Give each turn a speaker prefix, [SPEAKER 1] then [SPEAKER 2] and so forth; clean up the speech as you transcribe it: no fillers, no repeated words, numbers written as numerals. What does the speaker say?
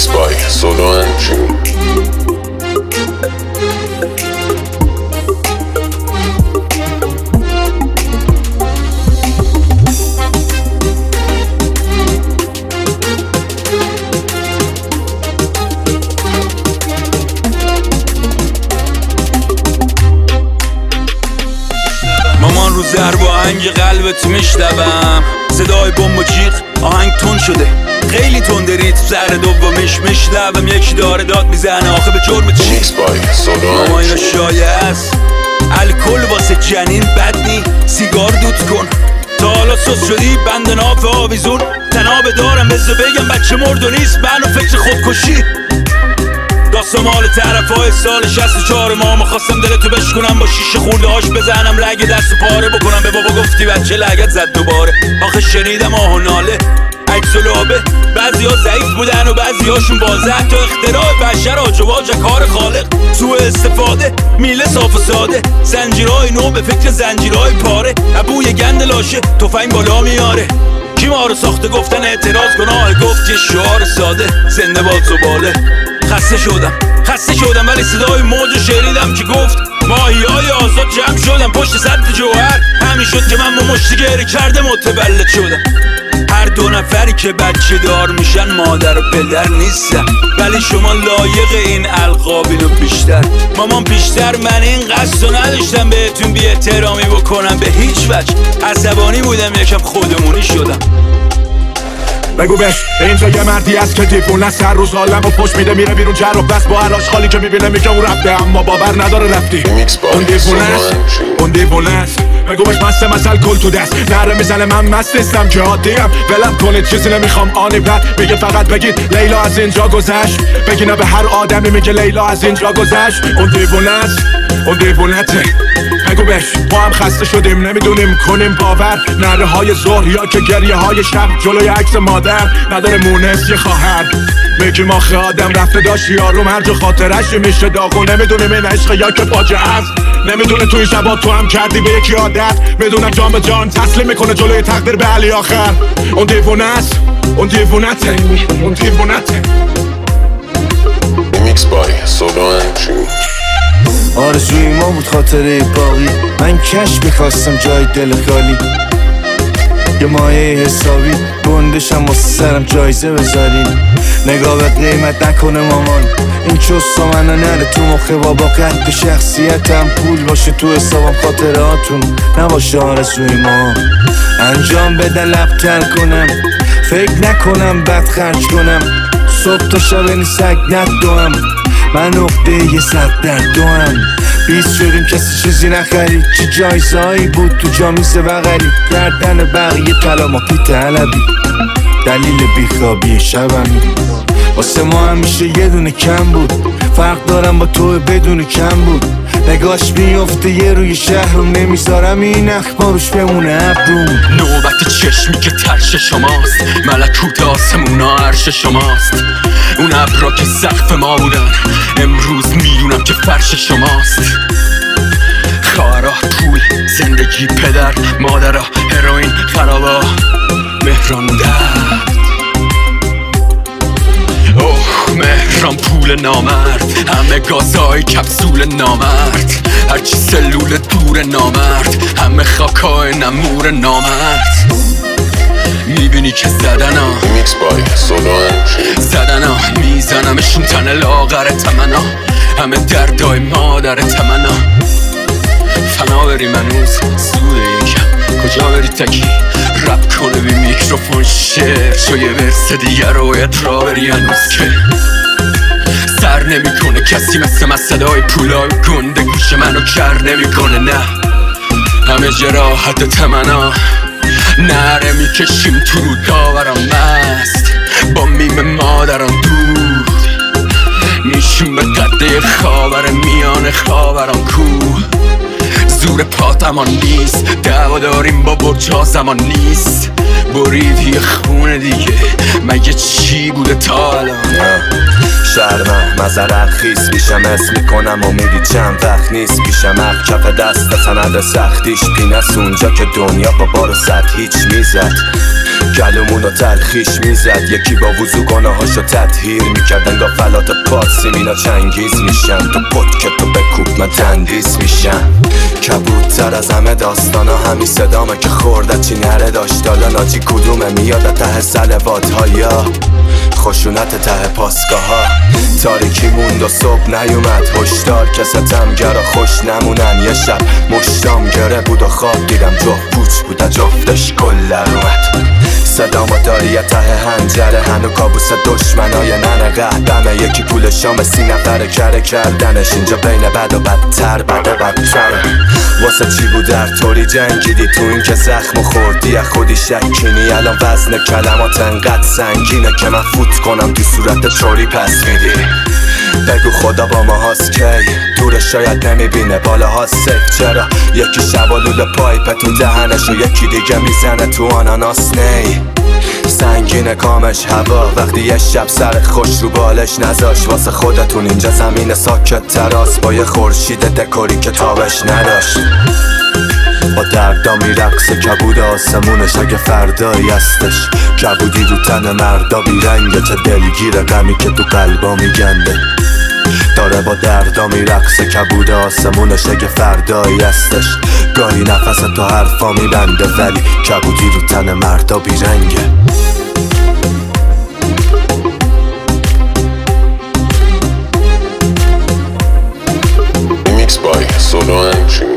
[SPEAKER 1] Mixed by Solo and June.
[SPEAKER 2] مامان رو ضرب آهنگ قلبت میشنوم، صدای بمب و جیغ آهنگ تون شده، خیلی تنده ریتم سر دومیش میشنوم، یکی داره داد میزنه آخه به جرم چی؟ ماما اینا شایع است، الکل واسه جنین بد نی، سیگار دود کن. تا حالا سوس شدی بند ناف آویزون، تناب دارم بذار بگم بچه مرد و نیست، منو فکر خودکشی داستان مال طرفای سال 64. ماما خواستم دلتو بشکنم، با شیشه خورده هاش بزنم، لگه دست و پاره بکنم. به بابا گفتی بچه لگت زد دوباره، آخه شنیدم آه و ناله عکس و لابه، بعضی ها ضعیف بودن و بعضی هاشون بازه، حتی اختراع بشر آجواج کار خالق، سوء استفاده میله صاف و ساده، زنجیرهای نو به فکر زنجیرهای پاره، ابوی گند لاشه تفنگ بالا میاره، کی ما رو ساخته گفتن اعتراض گناه، گفت یه شعار ساده زنده باد زباله. خسته شدم ولی صدای موج شنیدم که گفت ماهیای آزاد جمع شدم پشت سد جوهر، همین شد که من با مشتی گری کرده متولد شدم. هر دو نفری که بچه دار میشن مادر و پدر نیستن، ولی شما لایق این القابینو بیشتر. مامان بیشتر من این قصد نداشتم بهتون بی احترامی بکنم به هیچ وجه، عصبانی بودم یکم خودمونی شدم.
[SPEAKER 3] بگو بش اینجا یه مردی هست که دیوونه سر روز حالم و پشت میده میره بیرون جرق بس با هر آشغالی که میبینه میگه اون رفته، اما باور نداره رفتی. اون دیوونه است بگو بش مست مثل کل تو دست نره میزنه، من مست نیستم که عادیم، ولم کنید چیزی نمیخوام آنی بعد میگه فقط بگید لیلا از اینجا گذشت، بگینا به هر آدمی میگه لیلا از اینجا گذشت. اون دیوونه است اون دیوونته بگو بش ما هم خسته شدیم نمیدونیم کنیم باور، نره های ظهر یا که گریه های شب جلوی عکس مادر، نداره مونس یه خواهر میگیم آخه آدم رفته داشت یارو مرج و خاطرش میشه داغو، نمیدونیم این عشق یا که فاجعه است، نمیدونه توی شبا تو هم کردی به یکی عادت، میدونم جان به جان تسلیم میکنه جلوی تقدیر به علی آخر. اون دیوونه است اون دیوونته اون دیوونته.
[SPEAKER 1] Mixed by Solo and June.
[SPEAKER 4] آرزوی ما بود خاطره باقی، من کش میخواستم جای دل خالی، یه مایه حسابی گندشم واسه سرم جایزه بذارین، نگاه به قیمت نکنه مامان، این چوستا منو نره تو مخه بابا، قد به شخصیتم پول باشه تو حسابم، خاطراتون نباشه آرزوی ما، انجام بدن لبتر کنم، فکر نکنم بد خرج کنم، صبح تا شب این سگ ندوم، من نقطه یه صد در دوام، 20 شدیم کسی چیزی نخرید، چه جایزهایی بود تو جامیزه بغلی، گردن بقیه طلا ما پی طلبی، دلیل بیخوابی شبمی، واسه ما همیشه یه دونه کم بود، فرق دارم با تو بدون کم بود، نگاش میفته یه روی شهرم، نمیذارم این اخبار روش بمونه ابروم.
[SPEAKER 2] نوبت چشمی که ترش شماست، ملکوت آسمونا عرش شماست، اون ابرا که سقف ما بودن امروز میدونم که فرش شماست. خواهرها پول زندگی پدر مادرها هروئین خرابا مهران درد، اوه مهران پول نامرد، همه گازای کپسول نامرد، هرچی سلول دور نامرد، همه خاکای نمور نامرد. میبینی که زدنا میزنمشون تن لاغر تمنا، همه دردای مادر تمنا، فنا بری منوز سوده یکم کجا بری تکی رپ کنه بی میکروفون شعر، چو یه ورس دیگر رو باید را بری هنوز که سر نمیکنه کسی مثل صدای پولای گنده گوش منو کر نمیکنه، نه همه جراحت تمنا، نره میکشیم تو رو داورم مست، با میم مادران دود میشیم به قده خاور میان خاوران کوه، زور پاتمان نیست دعوا داریم با برجا زمان نیست، بریدی خونه دیگه مگه چی بوده تا الان.
[SPEAKER 4] شرمم مزرق خیس میشم اسم میکنم امیدی چند وقت نیست پیشم، اخ کف دست سند سختیش پینست، اونجا که دنیا با بار و سد هیچ میزد،
[SPEAKER 5] گلومونو تلخیش میزد، یکی با وضو گناهاشو تطهیر میکرد. انگار فلات پادسیم اینا چنگیز میشن، تو پد که تو بکوب من تندیس میشن. کبودتر از همه داستانا همین صدامه که خوردت چی نره داشت. حالا ناجی کدومه میاد ته سلوات ها یا خشونت ته پاسگاه ها. تاریکی موند و صبح نیومد، هشدار که ستمگرا خوش نمونن. یه شب مشتام گره بود و خواب دیدم جفت پوچ بود جفتش گلر اومد. صدام و داری ته هنجره، هنو کابوس دشمنای ننه قهدمه. یکی پول شام 30 نفره کره کردنش، اینجا بین بد و بدتر بده بدتره. واسه چی بود در طوری جنگیدی تو این که زخم خوردی از خودی شکینی. الان وزن کلمات انقدر سنگینه که من فوت کنم تو صورت چوری پس میدی. بگو خدا با ما هاست کی دور شاید نمیبینه بالا ها سیف. چرا یکی شبالول پایپ تو دهنش و یکی دیگه میزنه تو آناناس نی. سنگین کامش هوا وقتی یه شب سر خوش رو بالش نذاش. واسه خودتون اینجا زمین ساکت تراس با یه خورشید دکوری که تابش نداشت. با دردا میرقصه کبود آسمونش اگه فردایی هستش. کبودی رو تن مردا بیرنگه، چه دلگیره غمی که تو قلبا میگنده. داره با دردا میرقصه کبود آسمونش اگه فردایی هستش. گاهی نفس تو حرفا میبنده ولی کبودی رو تن مردا بیرنگه.
[SPEAKER 1] Mixed by Solo and Ching.